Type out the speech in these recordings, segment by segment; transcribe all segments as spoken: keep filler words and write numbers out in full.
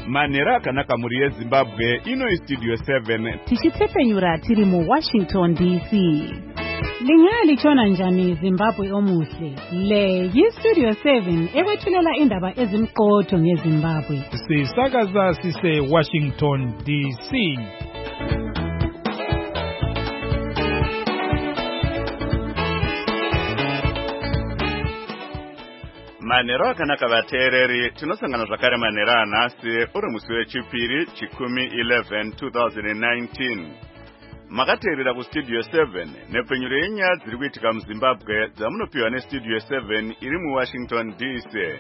Manera akanaka muri yeZimbabwe ino istudio seven tichitsepenyura tiri mu Washington D C. Lingali chona njani Zimbabwe omuhle. Le yistudio seven ekwethulela indaba ezimqotho ngeZimbabwe. Sisakaza sise Washington D C. Manero akanaka vateereri tinosangana zvakare manera anhasi uri musi wechipiri chikumi eleven twenty nineteen. Makateerera kustudio seven nepfenyuro yenyaya dziri kuitika muZimbabwe dzamunopiwa nestudio seven iri muWashington D C.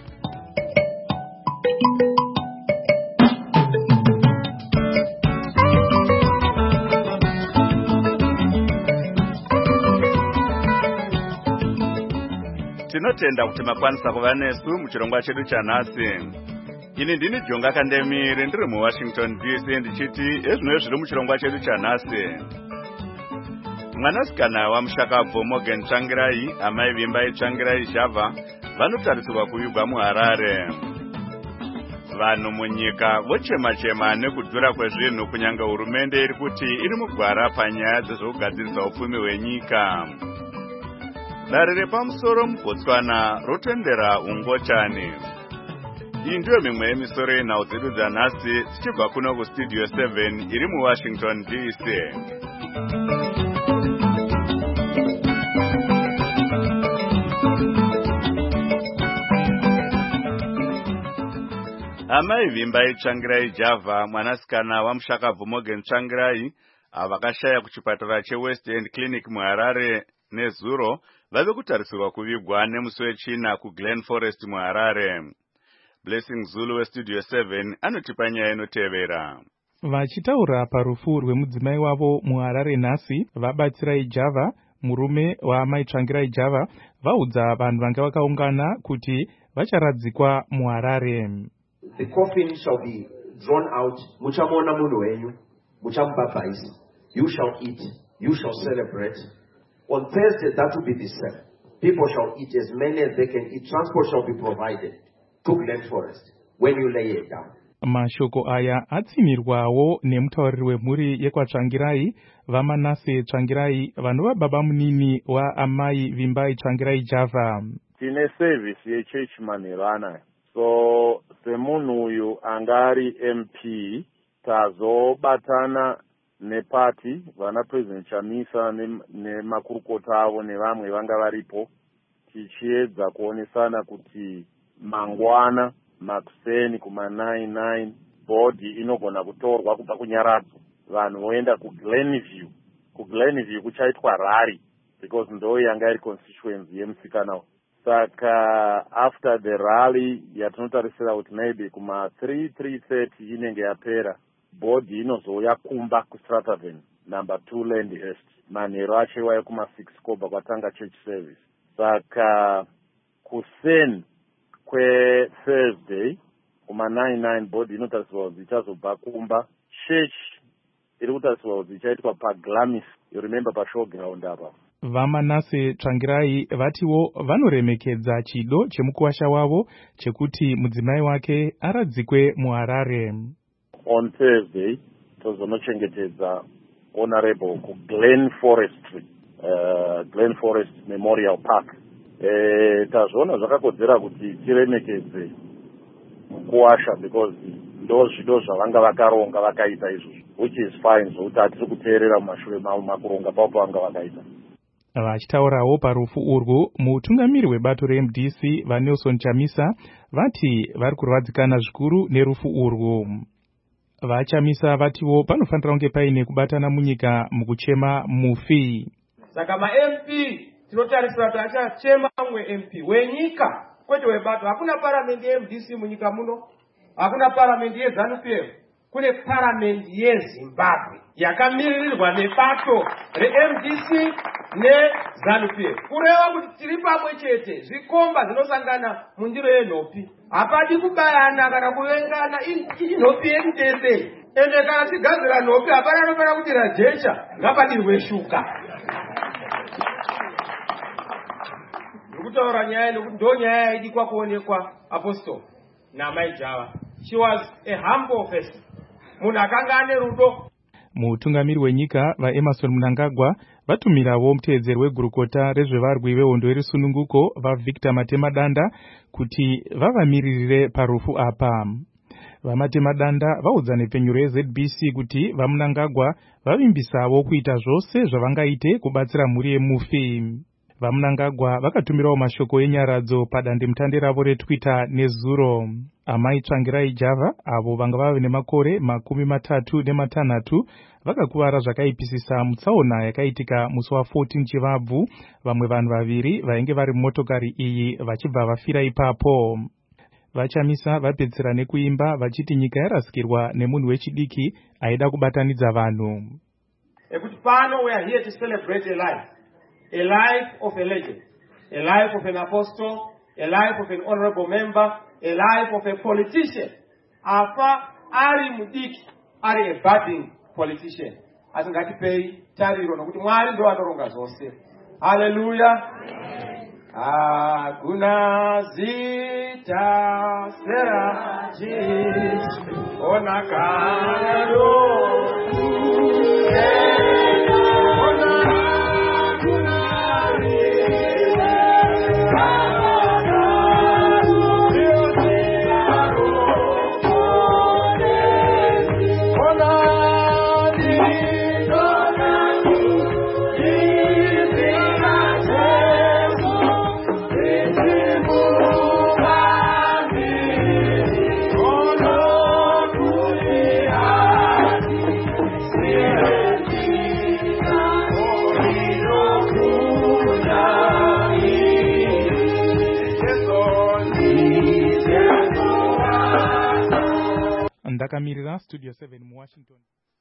Tinotenda kuti makwanisa kuva nesu muchirongwa chedu chanhasi. Ini ndini Jonga Kandemire ndiri muWashington D C ndichiti ezvino zviri muchirongwa chedu chanhasi. Mwanasikana waMushakabvu Morgan Tsvangirai, amai vimba Tsvangirai Java, vanotarisirwa kuvigwa muHarare. Vanhu munyika vochema-chema nekudhura kwezvinhu kunyanga hurumende iri kuti iri mugwara panyaya dzezvokugadzirisa upfumi hwenyika. Dare repamusoro muBotswana rotendera ungochani. Iyi ndiyo mimwe yemisoro yenhau dzedu dzanhasi tichibva kuno kustudio seven iri muWashington D C. Amai vimba Tsvangirai Java, mwanasikana waMushakabvu Morgan Tsvangirai, avakashaya kuchipatara cheWest End Clinic muHarare nezuro, vave kutarisirwa kuvigwa nemusi wechina kuGlen Forest muHarare. Blessing Zulu westudio seven anotipa nyaya inotevera. Vachitaura parufu rwemudzimai wavo muHarare nhasi, vabatsirai Java, murume waamai Tsvangirai Java, vaudza vanhu vanga vakaungana kuti vacharadzikwa muHarare. The coffin shall be drawn out. Muchamona munhu wenyu, muchamubhabhaisa. You shall eat, you shall celebrate. On Thursday, that will be the same. People shall eat as many as they can eat. Transport shall be provided to Glen Forest when you lay it down. Mashoko aya atsimirwawo nemutauriri wemhuri yekwaTsvangirai, vaManase Tsvangirai, vanova baba munini waamai vimbai Tsvangirai Java. Tine service yechurch manirana. So semunhu uyu angari M P tazobatana nepati vana President Chamisa nemakurukota avo nevamwe vanga varipo tichiedza kuonesana kuti mangwana makuseni kuma nine nine body inogona kutorwa kubva kunyaradzo vanhu voenda kuGlenview. kuGlenview kuchaitwa rally because ndo yanga iri constituency yemusikana. Saka after the rally yatinotarisira kuti maybe kuma three three thirty inenge yapera, body inozouya kumba kuStrataven number two Landhurst. Manhero achiwaya kuma six kobva kwatanga church service. Saka kuseni kwe Thursday kuma nine nine body inotarisirwa kuti ichazobva kumba. Church iri kutarisirwa kuti ichaitwa paGlamis, you remember pashowground apa. VaManase Tsvangirai vatiwo vanoremekedza chido chemukuwasha wavo chekuti mudzimai wake aradzikwe muHarare. On Thursday, tozonochengetedza honorable kuGlen Forestry, uh, Glen Forest Memorial Park. E, tazvona zvakakodzera kuti tiremekedze mukuwasha because ndo zvido zvavanga vakaronga vakaita izvozvo, which is fine, zvokuti hatisi kuteerera mumashure mavo makuronga pavo pavanga vakaita. Vachitaurawo parufu urwu, mutungamiri webato reM D C vaNelson Chamisa vati vari kurwadzikana zvikuru nerufu urwu. VaChamisa vatiwo panofanira kunge paine kubatana munyika mukuchema mufi. Saka ma-M P tinotarisira kuti achachema mwe M P wenyika kwete webato. Hakuna paramendi yeM D C munyika muno, hakuna paramendi yeZANU-P F, kune paramendi yeZimbabwe yakamirirwa nebato reM D C neZANU-P F. Kureva kuti tiri pamwe chete, zvikomba zvinosangana mundiro yenhopi. Hapadi kubayana kana kuvengana, inhopi yedu tese. Ende kana tigadzira nhopi hapana anofana kuti rajecha ngapadirwe shuka. Ndikutaura nyaya nekuti ndo nyaya yaidikwa kuonekwa apostol naamai Java. She was a humble person. Munhu akanga ane rudo. Mutungamiri wenyika vaEmerson Mnangagwa vatumirawo muteedzeri wegurukota rezvevarwi vehondo yerusununguko vaVictor Matemadanda kuti vavamiririre parufu apa. Vamatemadanda vaudza nepfenyuro reZ B C kuti vaMnangagwa vavimbisawo kuita zvose zvavangaite kubatsira mhuri yemufi. VaMnangagwa vakatumirawo mashoko enyaradzo padandemutande ravo reTwitter nezuro. Amai Tsvangirai Java avo vanga vave nemakore makumi matatu nematanhatu vakakuvara zvakaipisisa mutsaona yakaitika musi wa14 Chivabvu, vamwe vanhu vaviri vainge vari mumotokari iyi vachibva vafira ipapo. Vachamisa vapedzera nekuimba vachiti nyika yarasikirwa nemunhu wechidiki aida kubatanidza vanhu. Ekuti pano we are here to celebrate a life. A life of a legend, a life of an apostle, a life of an honorable member, a life of a politician. Afa ari mudiki, ari a budding politician. Asingatipei tariro nokuti Mwari ndo anoronga zvose. Hallelujah. Hakuna zita sera jitu onakalo. Ndakamirira Studio seven mu Washington.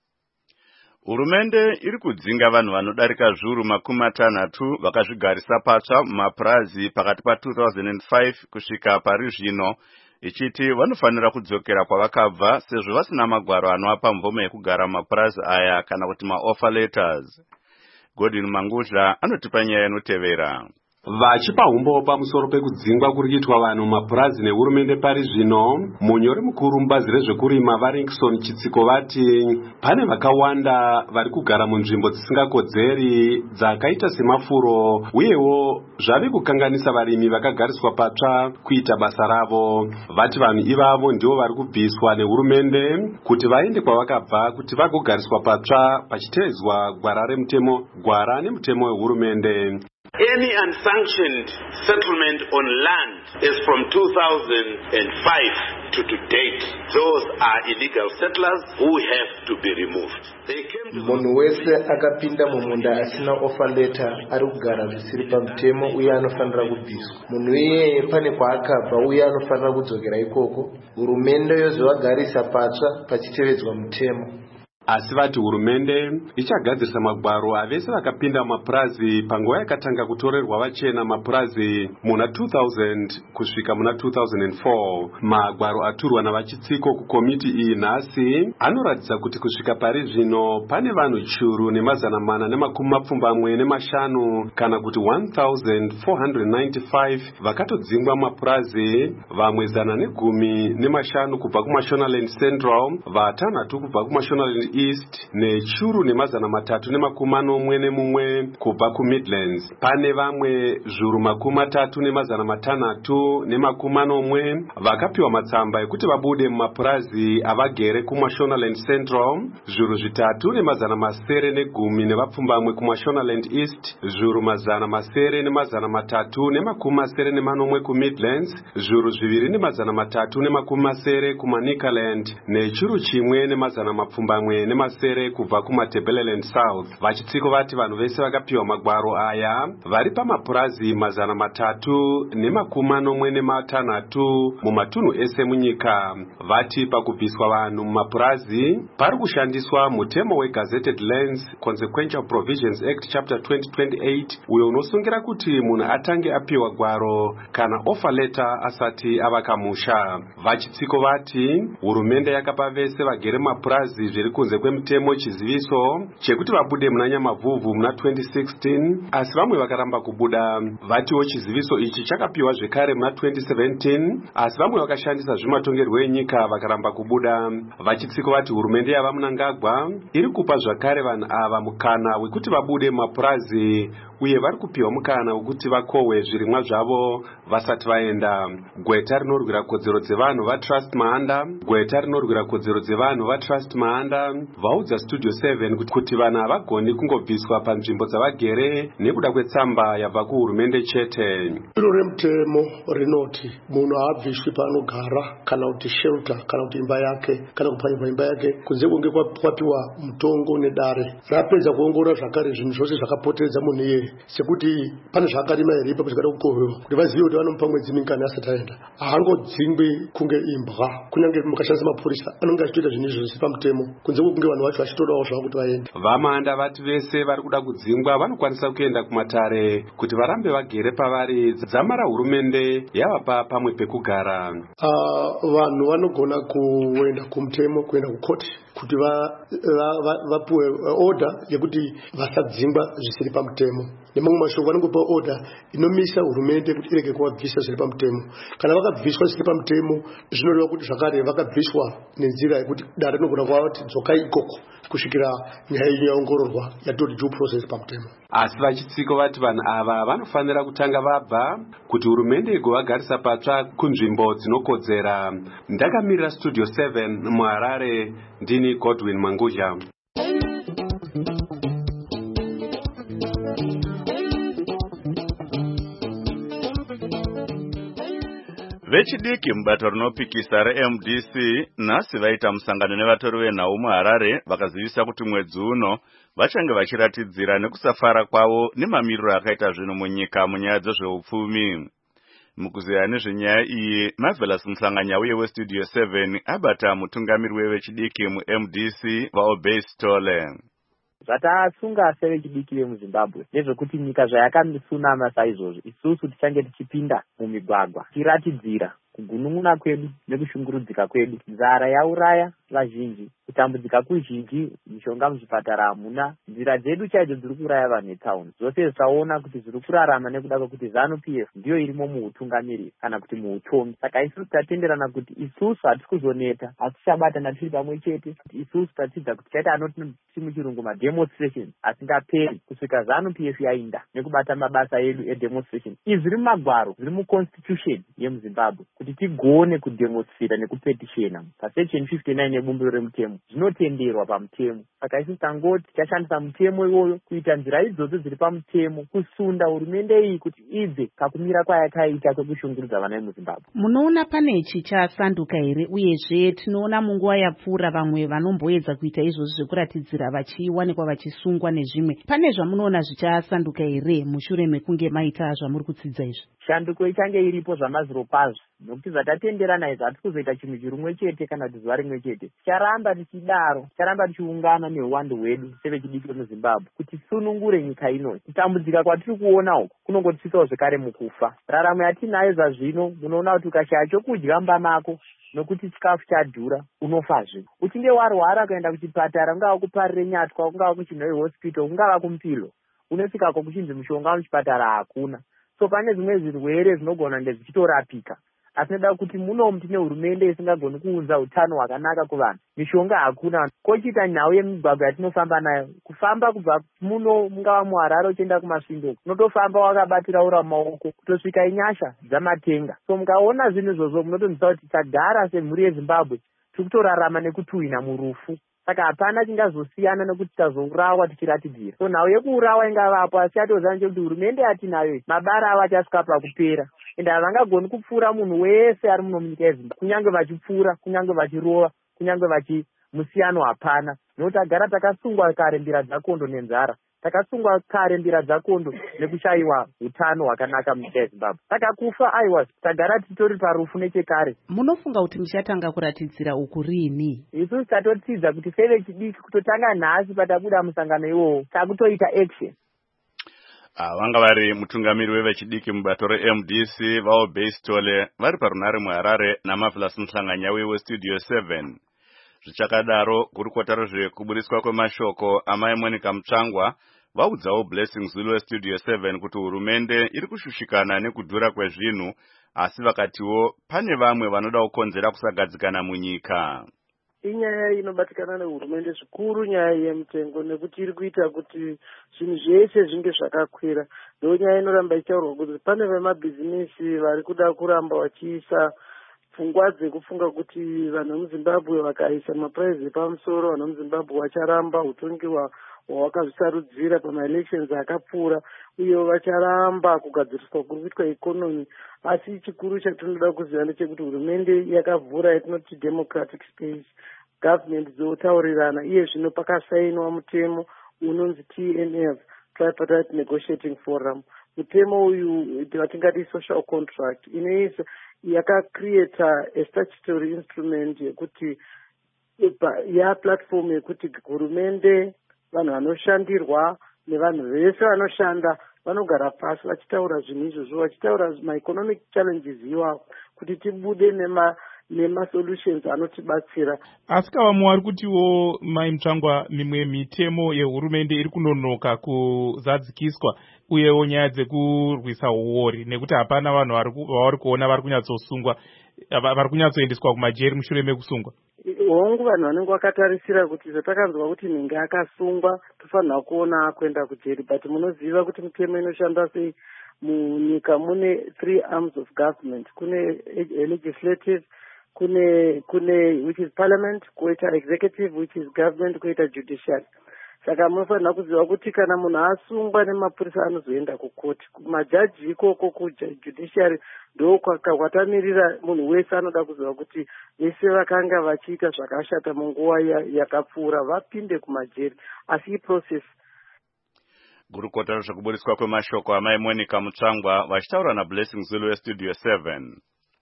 Hurumende iri kudzinga vanhu vanodarika zviuru makumi matanhatu vakazvigarisa patsva mumapurazi pakati pa two thousand five kusvika pari zvino, ichiti vanofanira kudzokera kwavakabva sezvo vasina magwaro anovapa mvumo yekugara mumapurazi aya kana kuti maoffer letters. Godwin Mangudla anotipa nyaya inotevera. Vachipa umbo pamusoro pekudzingwa kuri kuitwa vanhu mapurazi nehurumende pari zvino, munyori mukuru mubazi rezvekurima vaRinkson Chitsiko vati pane vakawanda vari kugara munzvimbo dzisingakodzeri dzakaita semafuro, uyewo zvave kukanganisa varimi vakagariswa patsva kuita basa ravo. Vati vanhu ivavo ndivo vari kubviswa nehurumende kuti vaende kwavakabva kuti vagogariswa patsva pachiteedzwa gwara remutemo gwara nemutemo wehurumende. Any unsanctioned settlement on land is from two thousand five to to date. Those are illegal settlers who have to be removed. Munhu wese akapinda mumunda asina offer letter ari kugara zvisiri pamutemo uye anofanira kubviswa. Munhu iyeye pane kwaakabva uye anofanira kudzokera ikoko. Hurumende yozovagarisa patsva pachitevedzwa mutemo. Asi vati hurumende ichagadzirisa magwaro avese vakapinda mapurazi panguva yakatanga kutorerwa vachena mapurazi muna two thousand kusvika muna two thousand four. Magwaro aturwa navachitsiko kukomiti iyi nhasi anoratidza kuti kusvika pari zvino pane vanhu churu nemazana mana nemakumi mapfumbamwe nemashanu kana kuti one thousand four hundred ninety-five vakatodzingwa mapurazi, vamwe zana negumi nemashanu kubva kuMashonaland Central, vatanhatu kubva kuMashonaland East nechuru nemazana matatu nemakumi manomwe nemumwe kubva kuMidlands. Pane vamwe zviuru makumi matatu nemazana matanhatu nemakumi manomwe vakapiwa matsamba ekuti vabude mumapurazi avagere kuMashonaland Central, zviuru zvitatu nemazana masere negumi nevapfumbamwe kuMashonaland East, zviuru mazana masere nemazana matatu nemakumi masere nemanomwe kuMidlands, zviuru zviviri nemazana matatu nemakumi masere kuManicaland nechuru chimwe nemazana mapfumbamwe nemasere kubva kuMatebeleland South. Vachitsiko vati vanhu vese vakapiwa magwaro aya vari pamapurazi mazana matatu nemakumi manomwe nematanhatu mumatunhu ese munyika. Vati pakubviswa vanhu mumapurazi pari kushandiswa mutemo weGazetted Lands Consequential Provisions Act Chapter twenty twenty-eight, uyo unosungira kuti munhu atange apiwa gwaro kana offer letter asati avaka musha. Vachitsiko vati hurumende yakapa vese vagere mapurazi zviri kunze kunze kwemutemo chiziviso chekuti vabude muna Nyamavhuvhu muna twenty sixteen, asi vamwe vakaramba kubuda vatiwo chiziviso ichi chakapiwa zvekare muna twenty seventeen, asi vamwe vakashandisa zvimatongerwo enyika vakaramba kubuda vachitsiko vati hurumende yava Mnangagwa iri kupa zvakare vanhu ava mukana wekuti vabude mapurazi uye vari kupiwa mukana wekuti vakohwe zvirimwa zvavo vasati vaenda. Gweta rinorwira kodzero dzevanhu vaTrust Mahanda gweta rinorwira kodzero dzevanhu vaTrust Mahanda vaudza Studio seven kuti vanhu havagoni kungobviswa panzvimbo dzavagere nekuda kwetsamba yabva kuhurumende chete. Iro remutemo rinoti munhu haabviswi paanogara kana kuti shelter kana kuti imba yake kana kupanyirwa imba yake kunze kunge kwapiwa mutongo nedare. Rapedza kuongorora zvakare zvinhu zvose zvakapoteredza munhu iye sekuti pane zvakarima here ipapo zvakada kukohwewa kuti vazive kuti vanomupa mwedzi mingani asati aenda. Haangodzingwi kunge imbwa, kunyange mukashandisa mapurisa anonge achitoita zvinhu izvo zvisi pamutemo kunze kunge vanhu vacho vachitodawo zvavo kuti vaende. Vamahanda vati vese vari kuda kudzingwa vanokwanisa kuenda kumatare kuti varambe vagere pavari dzamara hurumende yavapa pamwe pekugara. Uh, vanhu vanogona kuenda kumutemo kuenda kukoti kuti vapuwe va, va, order yekuti vasadzingwa zvisiri pamutemo. Nemamwe mashoko vanongopa order inomisa hurumende kuti irege kuvabvisa zviri pamutemo. Kana vakabviswa zvisiri pamutemo zvinoreva kuti zvakare vakabviswa nenzira yekuti dare rinogona kuvati dzokai ikoko kusvikira nyaya iyi yaongororwa yatoti due process pamutemo. Asi vachitsiko vati vanhu ava vanofanira kutanga vabva kuti hurumende igovagarisa patsva kunzvimbo dzinokodzera. Ndakamirira Studio seven muHarare, ndini Godwin Mangudya. Vechidiki mubato rinopikisa reM D C nhasi vaita musangano nevatori venhau muHarare vakazivisa kuti mwedzi uno vachange vachiratidzira nekusafara kwavo nemamiriro akaita zvinhu munyika munyaya dzezveupfumi. Mukuziya nezvenyaya iyi, Marvelous Mhlanganya uye weStudio seven abata mutungamiri wevechidiki muM D C vaObey Stole. Zvatasunga sevechidiki vemuZimbabwe nezvekuti nyika zvayakasunama saizvozvo isusu tichange tichipinda mumigwagwa tiratidzira kugunun'una kwedu nekushungurudzika kwedu. Nzara yauraya vazhinji, kutambudzika kuzhinji, mishonga muzvipatara hamuna, nzira dzedu chaidzo dziri kuuraya vanhu vetauni. Zvose zvaona kuti zviri kurarama nekuda kwekuti ZANU P F ndiyo irimo muutungamiri kana kuti muutongi. Saka isusu tatenderana kuti isusu hatisi kuzoneta, asi tichabatana tiri pamwe chete. Isusu tatidza kuti chaita anoti muchirungu mademonstration asingaperi kusvika ZANU P F yainda nekubata mabasa edu edemonstration. Izvi zviri mumagwaro, zviri muconstitution yemuZimbabwe kuti tigone kudemonstrata nekupetitiona pasection fifty-nine yebumbiro remutemo. Zvinotenderwa pamutemo. Saka isusu tangoti tichashandisa mutemo iwoyo kuita nzira idzodzo dziri pamutemo kusunda hurumende iyi kuti ibve kakumira kwayakaita kwekushungurudza vana vemuZimbabwe. Munoona pane chichasanduka here? Uyezve tinoona munguva yapfuura vamwe vanomboedza kuita izvozvo zvekuratidzira vachiwanikwa vachisungwa nezvimwe. Pane zvamunoona zvichasanduka here mushure mekunge maita zvamuri kutsidza izvi? Shanduko ichange iripo zvamaziro kwazvo nokuti zvatatenderana izvo hatisi kuzoita chinhu chirumwe chete kana kuti zuva rimwe chete. Ticharamba tichidaro, ticharamba tichiungana neuwandu hwedu sevechidiki vemuZimbabwe kuti sunungure nyika ino. Kutambudzika kwatiri kuona uku kunongotisvikawo zvekare mukufa. Raramo yatinayo zvazvino munoona kuti ukashaya chokudya mumba mako nokuti chikafu chadhura unofazve. Uchinge warwara kuenda kuchipatara, ungava kuparire nyatwa, ungava kuChinhoi hospital, ungava kuMupilo, unosvikako kuchinzi mushonga muchipatara hakuna. So pane zvimwe zvirwere zvinogona kunge zvichitorapika. Asi noda kuti munomu tine hurumende isingagoni kuunza utano hwakanaka kuvanhu. Mishonga hakuna. Kochiita nhau yemigwagwa yatinofamba nayo. Kufamba kubva muno mungava muHarare uchienda kumasvingo, unotofamba wakabatira ura mumaoko kutosvika inyasha dzamatenga. So mukaona zvinhu izvozvo munotonzwa kuti tagara semhuri yeZimbabwe tiri kutorarama nekutuhwina murufu. Saka hapana chingazosiyana nekuti tazourawa tichiratidzira. So nhau yekuurawa ingavapo, asi yatozana kuti hurumende yatinayo mabara ava achasvika pakupera. Ende havangagoni kupfuura munhu wese ari muno munyika yeZimbabwe, kunyange vachipfuura, kunyange vachirova, kunyange vachimusiyano hapana. Nokuti tagara takasungwa kare mbira dzakondo nenzara. Takasungwa kare mbira dzakondo nekushayiwa utano hwakanaka munyika yeZimbabwe. Saka kufa aiwa tagara titori parufu nechekare. Munofunga kuti muchatanga kuratidzira uku rini? Isusu tatotidza kuti sevechidiki kutotanga nhasi patabuda musangano iwowo takutoita action. Vanga vari mutungamiri wevechidiki mubato reM D C vaObey Stole vari parunare muHarare naMarvelous Mhlanganya weStudio seven. Zvichakadaro, gurukota rezvekuburiswa kwemashoko amai Monica Mutsvangwa vaudzawo Blessing Zulu Studio seven kuti hurumende iri kushushikana nekudhura kwezvinhu, asi vakatiwo pane vamwe vanoda kukonzera kusagadzikana munyika. Inyaya inobatikana nehurumende zvikuru nyaya yemutengo, nekuti iri kuita kuti zvinhu zvese zvinge zvakakwira. Ndo nyaya inoramba ichitaurwa kuti pane vemabhizinisi vari kuda kuramba vachiisa pfungwa dzekufunga kuti vanhu vemuZimbabwe vakaisa mapuraizi epamusoro, vanhu vemuZimbabwe vacharamba utongi hwavakazvisarudzira pamaelections akapfuura, uye vacharamba kugadziriswa kuri kuitwa ikonomi. Asi chikuru chatinoda kuziva ndechekuti hurumende yakavhura yatinoti democratic space, government dzotaurirana, iye zvino pakasainwa mutemo unonzi T N F, Tripartite Negotiating Forum. Mutemo uyu watingati social contract inoisa yakacreata a statutory instrument yekuti ya platform yekuti hurumende, vanhu vanoshandirwa nevanhu vese vanoshanda vanogara pasi vachitaura zvinhu izvozvo, vachitaura maeconomic challenges iwawo kuti tibude nema nema-solutions anotibatsira. Asi kavamwe vari kutiwo mai Mutsvangwa, mimwe mitemo yehurumende iri kunonoka kuzadzikiswa, uyewo nyaya dzekurwisa uori, nekuti hapana vanhu vavari kuona vari kunyatsosungwa, vari kunyatsoendeswa kumajeri mushure mekusungwa. Hongu vanhu vanenge vakatarisira kuti zvatakanzwa kuti nenge akasungwa tofanira kuona kuenda kujeri, but munoziva kuti mitemo inoshanda sei. Munyika mune three arms of government, kune legislative, kune kune which is parliament, koita executive which is government, koita judiciary. Saka munofanira kuziva kuti kana munhu asungwa nemapurisa anozoenda kukoti, majaji ikoko kujudiciary ndo kwatamirira munhu wese anoda kuziva kuti vese vakanga vachiita zvakashata munguva yakapfuura vapinde kumajeri, asi iprocess. Gurukota rezvekuburiswa kwemashoko amai Monica Mutsvangwa vachitaura naBlessing Zulu Studio seven.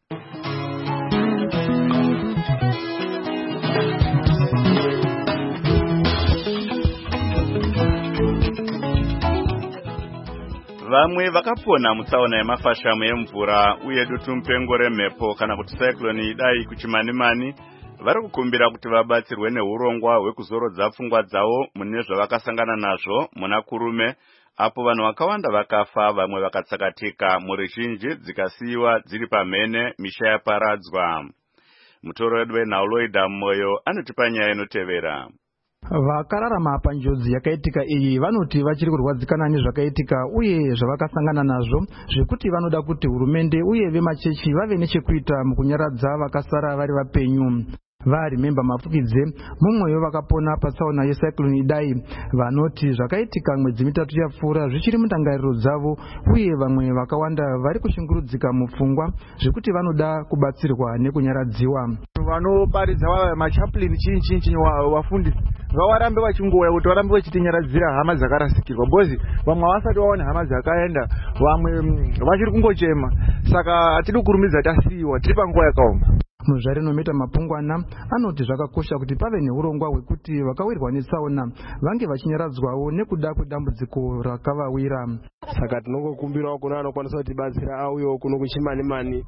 Vamwe vakapona mutsaona yemafashamu emvura uye dutu mupengo remhepo kana kuti cyclone idai kuchimanimani vari kukumbira kuti vabatsirwe neurongwa hwekuzorodza pfungwa dzavo mune zvavakasangana nazvo muna kurume, apo vanhu vakawanda vakafa, vamwe vakatsakatika, mhuri zhinji dzikasiyiwa dziri pamhene, misha yaparadzwa. Mutoro wedu weNauloida Moyo anotipa nyaya inotevera. Vakararama panjodzi yakaitika iyi vanoti vachiri kurwadzikana nezvakaitika uye zvavakasangana nazvo, zvekuti vanoda kuti hurumende uye vemachechi vave nechekuita mukunyaradza vakasara vari vapenyu. Vari memba mafukidze mumweyo vakapona patsaona yecyclone idai vanoti zvakaitika mwedzi mitatu yapfuura zvichiri mundangariro dzavo, uye vamwe vakawanda vari kushungurudzika mupfungwa zvekuti vanoda kubatsirwa nekunyaradziwa. Vanoparidza machaplain chinchi chinchi wafundisi vawarambe vachingouya kuti varambe vachitinyaradzira hama dzakarasikirwa, bozi vamwe vasati vaona hama dzakaenda, vamwe vachiri kungochema. Saka hatidi kurumidza tasiyiwa, tiri panguva yakaoma. Muzvare Nometa Mapungwana anoti zvakakosha kuti pave neurongwa hwekuti vakawirwa netsaona vange vachinyaradzwawo nekuda kwedambudziko rakavawira. Saka tinongokumbirawo kuna anokwanisa kutibatsira auyewo kuno kuchimanimani,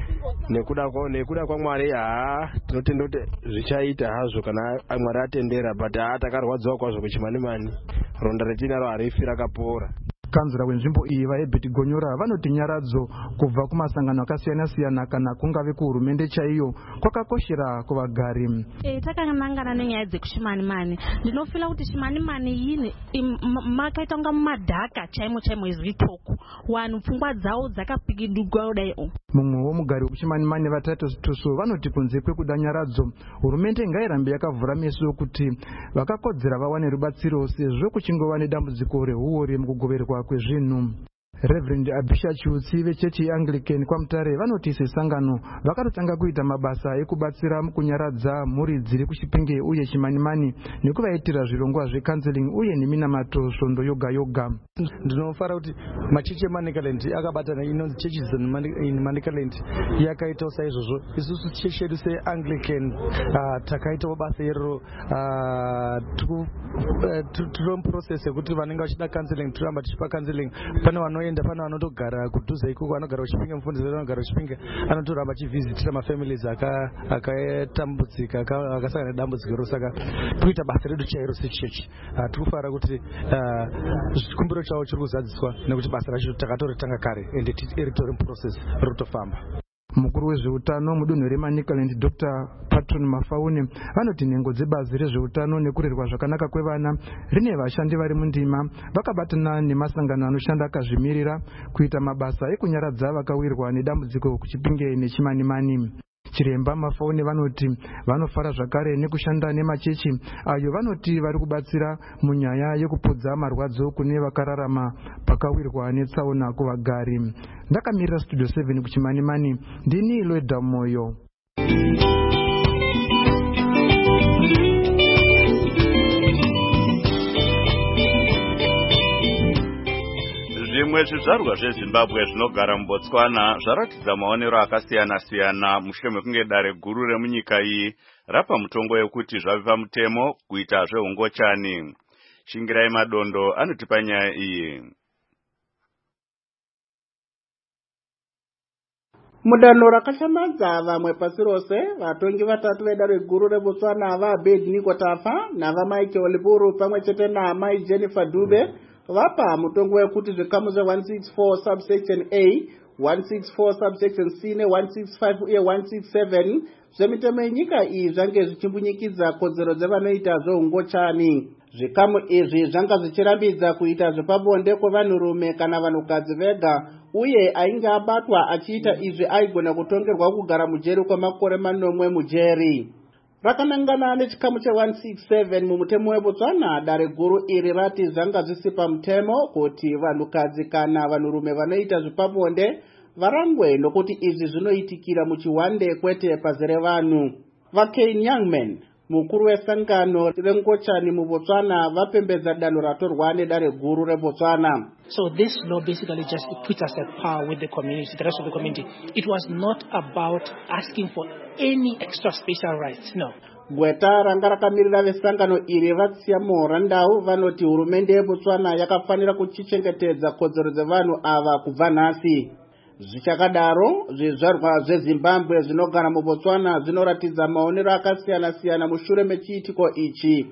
nekuda nekuda kwaMwari haa tinotenda kuti zvichaita hazvo kana Mwari atendera, but haa takarwadziwa kwazvo kuchimanimani, ronda retinaro harifi rakapora. Kanzura wenzvimbo iyi vaHerbert Gonyora vanoti nyaradzo kubva kumasangano akasiyana-siyana kana kungave kuhurumende chaiyo kwakakoshera kuvagari. Eh, takanangana nenyaya dzekuchimanimani, ndinofila kuti chimanimani yini makaita kunga mumadhaka chaimo chaimo izvi toko, wanhu pfungwa dzavo dzakapikidugwa kudaiwo. Mumwe womugari wekuchimanimani vaTitus Tusu vanoti kunze kwekuda nyaradzo, hurumende ngairambe yakavhura meso kuti vakakodzera vawane rubatsiro sezvo kuchingova nedambudziko rehuori mukugoverwa kwezvinhu. Reverend Abisha Chiutsi vechechi yeAnglican kwaMutare vanoti sesangano vakatotanga kuita mabasa ekubatsira mukunyaradza mhuri dziri kuchipinge uye chimanimani nekuvaitira zvirongwa zvecounseling uye neminamato svondo yoga yoga. Ndinofara kuti machechi eManicaland akabatana inonzi Churches in Manicaland yakaitawo saizvozvo. Isusu chechi yedu seAnglican takaitawo basa iroro, tiri muprocess yekuti vanenge vachida counseling tiramba tichipa counseling. Pane vanoenda anoenda pana anotogara kudhuze ikoko, anogara kuchipinge, mufundisi wedu anogara kuchipinge, anotoramba achivhizitira mafamilies akatambudzika akasangana nedambudziko iro. Saka kuita basa redu chairo sechechi, tikufara kuti chikumbiro chavo chiri kuzadziswa nekuti basa racho takatoritanga kare ende ritori muprocess ririkutofamba. Mukuru wezveutano mudunhu reManicaland Doctor Patron Mafaune vanoti nhengo dzebazi rezveutano nekurerwa zvakanaka kwevana rine vashandi vari mundima vakabatana nemasangano anoshanda akazvimirira kuita mabasa ekunyaradza vakawirwa nedambudziko kuchipinge nechimanimani. Chiremba Mafaune vanoti vanofara zvakare nekushanda nemachechi ayo vanoti vari kubatsira munyaya yekupodza marwadzo kune vakararama pakawirwa netsaona kuvagari. Ndakamirira Studio seven kuchimanimani, ndini Loida Moyo. Zvimwe zvizvarwa zveZimbabwe zvinogara muBotswana zvaratidza maonero akasiyana-siyana mushure mekunge dare guru remunyika iyi rapa mutongo yekuti zvave pamutemo kuita zveungochani. Shingirai Madondo anotipa nyaya iyi. Mudanho rakashamadza vamwe pasi rose, vatongi vatatu vedare guru reBotswana vaAbednego Tafa navaMichael Lipuru pamwe chete naamai Jennifer Dube vapa mutongo wekuti zvikamu zve-one sixty-four subsection A, one sixty-four subsection C ne-one sixty-five uye one sixty-seven zvemitemo yenyika iyi zvange zvichimbunyikidza kodzero dzevanoita zveungochani. Zvikamu izvi zvanga zvichirambidza kuita zvepabonde kwevanhurume kana vanhukadzi vega, uye ainge abatwa achiita izvi aigona kutongerwa kugara mujeri kwemakore manomwe mujeri. Rakanangana nechikamu che-one sixty-seven mumutemo weBotswana, dare guru iri rati zvanga zvisi pamutemo kuti vanhukadzi kana vanhurume vanoita zvepabonde varangwe nokuti izvi zvinoitikira muchiwande kwete pazere vanhu. VaKane Youngman, mukuru wesangano rengochani muBotswana, vapembedza danho ratorwa nedare guru reBotswana. So this law basically just puts us at par with the community, the rest of the community. It was not about asking for any extra special rights, no. Gweta ranga rakamirira vesangano iri vatsiya muhorandau vanoti hurumende yeBotswana yakafanira kuchichengetedza kodzero dzevanhu ava kubva nhasi. Zvichakadaro, zvizvarwa zveZimbabwe zvinogara muBotswana zvinoratidza maonero akasiyana-siyana mushure mechiitiko ichi.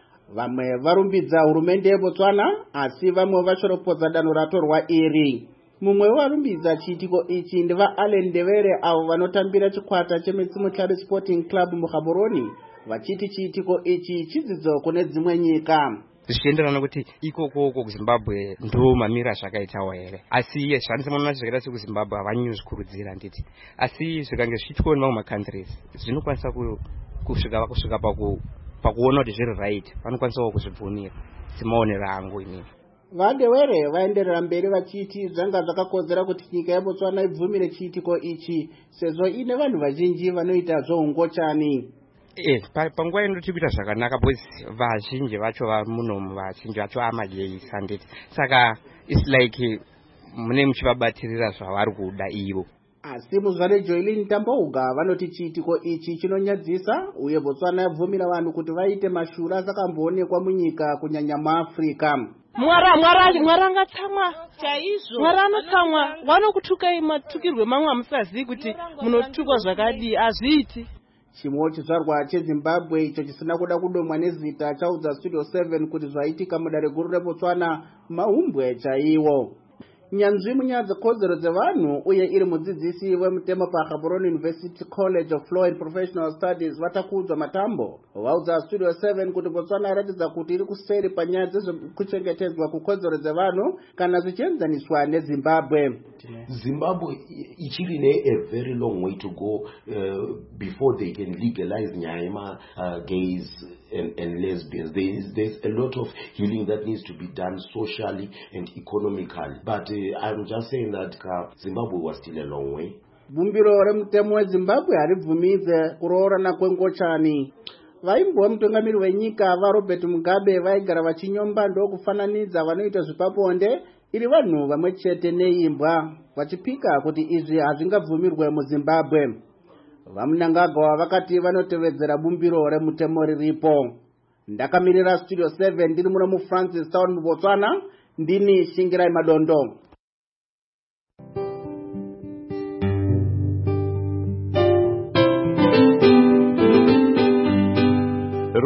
Vamwe varumbidza hurumende yeBotswana, asi vamwe vachoropodza danho ratorwa iri. Mumwe warumbidza chiitiko ichi ndivaAllen Ndevere avo vanotambira chikwata cheMitsimutlari Sporting Club muGaborone, vachiti chiitiko ichi chidzidzo kune dzimwe nyika. Zvichienderana kuti ikoko kuZimbabwe ndo mamira zvakaitawo here, asi zvanisemaona zvakaita sekuZimbabwe havanyuzvikurudzira nditi, asi zvikange zvichitwa nemamwe macountries zvinokwanisa kusvika kusvika paku pakuona kuti zviri right, vanokwanisawo kuzvibvumira semaonero angu inini. VaNdewere vaenderera mberi vachiti zvanga zvakakodzera kuti nyika yeBotswana ibvumire chiitiko ichi sezvo ine vanhu vazhinji vanoita zveungochani. Eh, panguva ino tikuita zvakanaka because vazhinji vacho vamunomu vazhinji vacho amajeisa nditi. Saka it's like mune muchivabatirira zvavari kuda ivo. Asi muzvare Joylin Tambouga vanoti chiitiko ichi chinonyadzisa, uye Botswana yabvumira vanhu kuti vaite mashura asakamboonekwa munyika kunyanya muAfrica. Mwara mwara mwara ngatsamwa chaizvo. Mwara anotsamwa, vanokutukai matukirwe mamwe amusazivi kuti munotukwa zvakadi azviiti. Chimwe chizvarwa cheZimbabwe icho chisina kuda kudomwa nezita chaudza Studio seven kuti zvaitika mudare guru reBotswana mahumbwe chaiwo. Nyanzvi munyaya dzekodzero dzevanhu uye iri mudzidzisi wemutemo paGaborone University College of Law and Professional Studies Vatakudzwa Matambo vaudza Studio seven kuti Botswana yaratidza kuti iri kuseri panyaya dzezvekuchengetedzwa kukodzero dzevanhu kana zvichienzaniswa neZimbabwe. Zimbabwe ichiri ne a very long way to go uh, before they can legalize nyaya uh, gays and, and lesbians. There is there's a lot of healing that needs to be done socially and economically. But uh, I'm just saying that uh, Zimbabwe was still a long way. Bumbiro remutemo weZimbabwe haribvumidze kuroorana kwengochani. Vaimbwa mutungamiri wenyika vaRobert Mugabe vaigara vachinyomba ndokufananidza vanoita zvepabonde iri vanhu vamwe chete neimbwa, vachipika kuti izvi hazvingabvumirwe muZimbabwe. Vamunangagwa vakati vanotevedzera bumbiro remutemo riripo. Ndakamirira Studio seven ndiri muno muFrancis Town muBotswana, ndini Shingirai Madondo.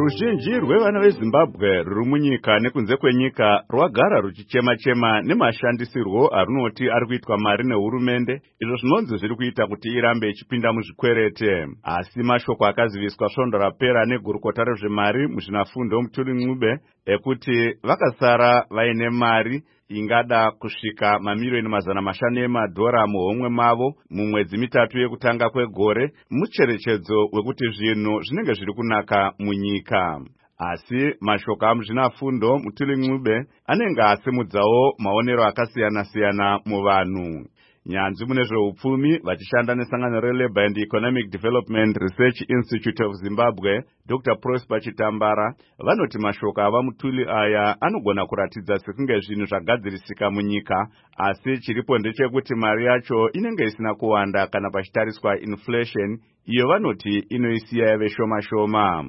ruzhinji rwevana vezimbabwe ruri munyika nekunze kwenyika rwagara ruchichema-chema nemashandisirwo arunoti ari kuitwa mari nehurumende, izvo zvinonzi zviri kuita kuti irambe ichipinda muzvikwerete. Asi mashoko akaziviswa svondo rapera negurukota rezvemari muzvinafundo Mutuli Ncube ekuti vakasara vaine mari ingada kusvika mamiliyoni mazana mashanu emadhora muhomwe mavo mumwedzi mitatu yekutanga kwegore, mucherechedzo wekuti zvinhu zvinenge zviri kunaka munyika. Asi mashoko amuzvinafundo Mutuli Ncube anenge asimudzawo maonero akasiyana-siyana muvanhu. Nyanzvi mune zveupfumi vachishanda nesangano reLabour and Economic Development Research Institute of Zimbabwe, Doctor Prosper Chitambara, vanoti mashoko ava Mutuli aya anogona kuratidza sekunge zvinhu zvagadzirisika munyika, asi chiripo ndechekuti mari yacho inenge isina kuwanda kana pachitariswa inflation, iyo vanoti inoisiya yave shoma-shoma.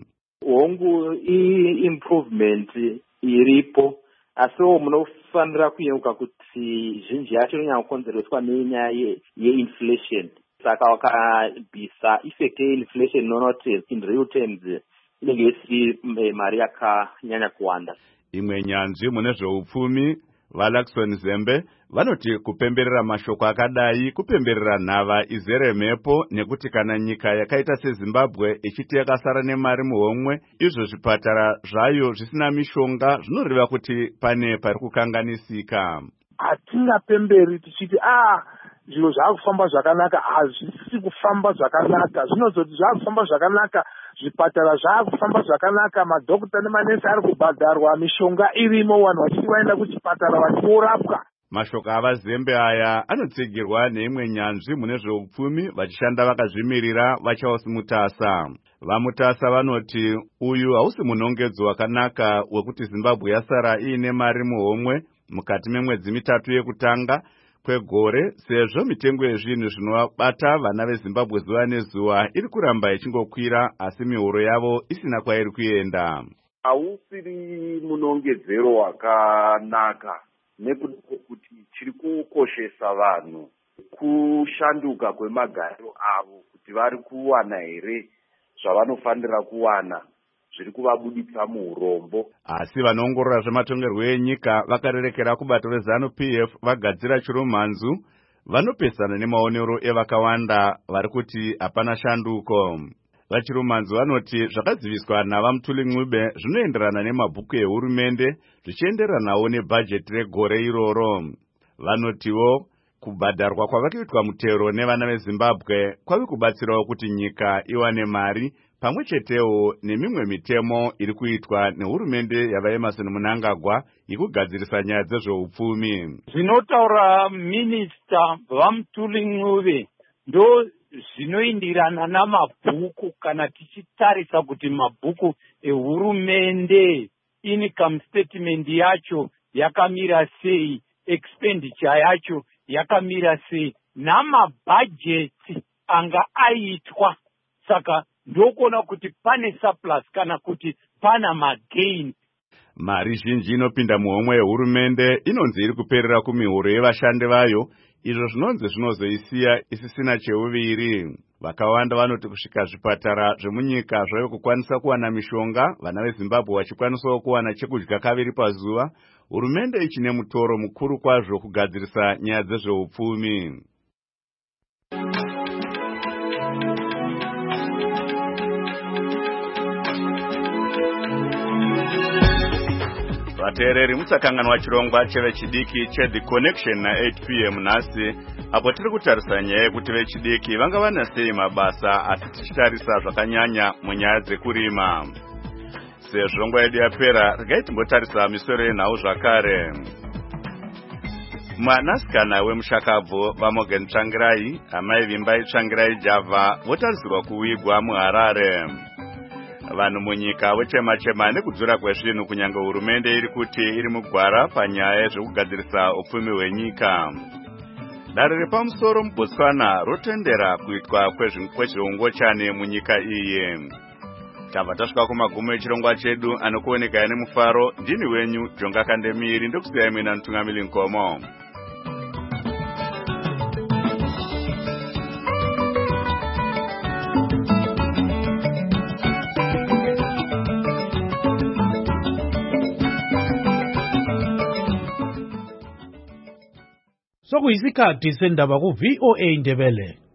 Hongu i-improvement iripo, asiwo munofanira kuyeuka kuti zhinji yacho inonyanya kukonzereswa nenyaya yeinflation. Saka wakabvisa effect yeinflation inoona kuti in real terms inenge isiri mari yakanyanya kuwanda. Imwe nyanzvi mune zveupfumi vaLakson Zembe vanoti kupemberera mashoko akadai kupemberera nhava izere mhepo, nekuti kana nyika yakaita seZimbabwe ichiti yakasara nemari muhomwe, izvo zvipatara zvayo zvisina mishonga, zvinoreva kuti pane pari kukanganisika. Hatina pemberi tichiti ah zviro zvakufamba zvakanaka, hazvisi kufamba zvakanaka. Zvinozoti zvakufamba zvakanaka, zvipatara zvakufamba zvakanaka, madhokota nemanesi ari kubhadharwa, mishonga irimo, vanhu vachiti vaenda kuchipatara vachiorapwa. Mashoko avaZembe aya anotsigirwa neimwe nyanzvi mune zveupfumi vachishanda vakazvimirira vaCharles Mutasa. VaMutasa vanoti uyu hausi munongedzo wakanaka wekuti Zimbabwe yasara iine mari muhomwe mukati memwedzi mitatu yekutanga kwegore, sezvo mitengo yezvinhu zvinovabata vana veZimbabwe zuva nezuva iri kuramba ichingokwira, asi mihoro yavo isina kwairi kuenda. Hausiri munongedzero wakanaka, nekuda kwekuti chiri kukoshesa vanhu kushanduka kwemagariro avo, kuti vari kuwana here zvavanofanira kuwana zviri kuvabuditsa muurombo. Asi vanoongorora zvematongerwo enyika vakarerekera kubato reZanu P F vagadzira chirumhanzu, vanopesana nemaonero evakawanda vari kuti hapana shanduko. Vachirumhanzu vanoti zvakaziviswa navaMutuli Ncube zvinoenderana nemabhuku ehurumende zvichienderanawo nebhajeti regore iroro. Vanotiwo kubhadharwa kwavakaitwa mutero nevana veZimbabwe kwavi kubatsirawo kuti nyika iwane mari, pamwe chetewo nemimwe mitemo iri kuitwa nehurumende yavaEmerson Mnangagwa yekugadzirisa nyaya dzezveupfumi. Zvinotaura minista vaMutuli Ncube ndo zvinoindirana namabhuku, kana tichitarisa kuti mabhuku ehurumende income statement yacho yakamira sei, expenditure yacho yakamira sei, namabhajeti anga aitwa. Saka ndokuona kuti pane surplus kana kuti pana magain. Mari zhinji inopinda muhomwe yehurumende inonzi iri kuperera kumihoro yevashandi vayo, izvo zvinonzi zvinozoisiya isisina cheuviri. Vakawanda vanoti kusvika zvipatara zvemunyika zvave kukwanisa kuwana mishonga, vana veZimbabwe vachikwanisawo kuwana chekudya kaviri pazuva, hurumende ichine mutoro mukuru kwazvo kugadzirisa nyaya dzezveupfumi. Vateereri musakanganwa chirongwa chevechidiki cheThe Connection na eight p m nhasi, apo tiri kutarisa nyaya yekuti vechidiki vangava sei mabasa asi tichitarisa zvakanyanya munyaya dzekurima. Sezvo nguva yedu yapera, regai timbotarisa misoro yenhau zvakare. Mwanasikana wemushakabvu vaMorgan Tsvangirai, amai Vimbai Tsvangirai Java, votarisirwa kuvigwa muHarare. Vanhu munyika vochema-chema nekudzura kwezvinhu kunyange hurumende iri kuti iri mugwara panyaya yezvekugadzirisa upfumi hwenyika. Dare repamusoro muBotswana rotendera kuitwa kwezveungochane munyika iyi. Tabva tasvika kumagumo echirongwa chedu, anokuoneka nemufaro. Ndini wenyu Jonga Kandemiri, ndokusiyai mina Mutungamiri Nkomo. sokuyisikhathi sendaba ku-V O A Ndebele.